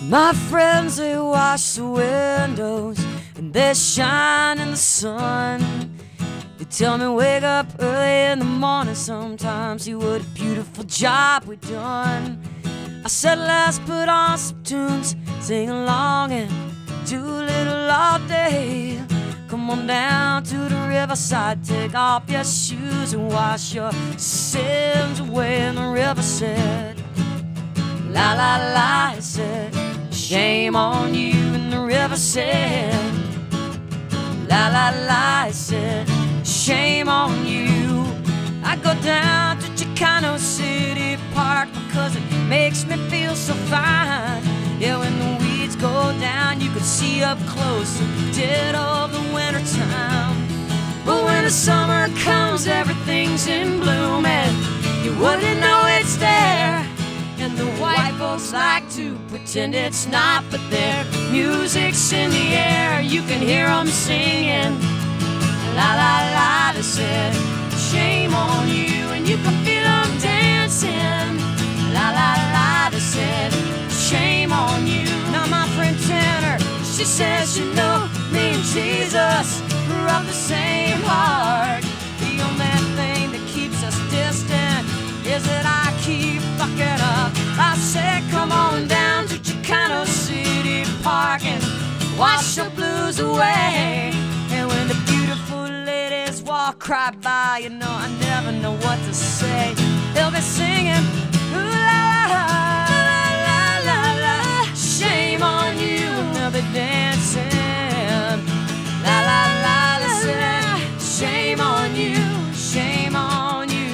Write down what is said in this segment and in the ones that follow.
My friends, they wash the windows and they shine in the sun. They tell me wake up early in the morning sometimes. See what a beautiful job we done. I said let's put on some tunes, sing along and do a little all day. Come on down to the riverside, take off your shoes and wash your sins away. And the river said, la la la, it said, shame on you. And the river said, la la la, it said, shame on you. I go down to Chicano City Park because it makes me feel so fine. Yeah, when the weeds go down, you can see up close the dead of the winter time. But when the summer comes, everything's in bloom and you wouldn't know it's there. And the white folks like to pretend it's not, but their music's in the air. You can hear them singing, la la la, they said, shame on you. And you can feel them dancing, la la la, they said, shame on you. Now my friend Tanner, she says, you know, me and Jesus are of the same heart. The only thing that keeps us distant is that I keep fucking up. I said, come on down to Chicano City Park and wash your blues away. And when the beautiful ladies walk right by, you know I never know what to say. They'll be singing, ooh la la la la la la, shame on you. And they'll be dancing, la la la la, say, shame on you, shame on you.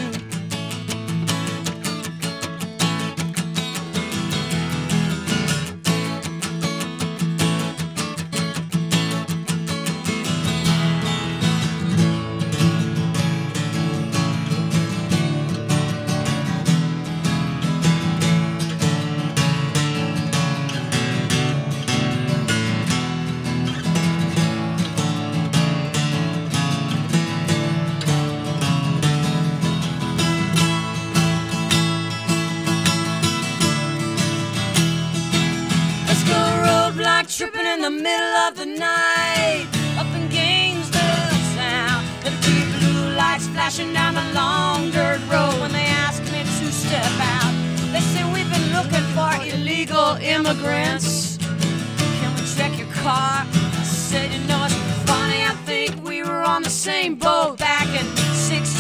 Tripping in the middle of the night, up in Gainesville Sound. There are two blue lights flashing down the long dirt road. When they ask me to step out, they say we've been looking for illegal immigrants. Can we check your car? I said, you know, it's funny, I think we were on the same boat back in 16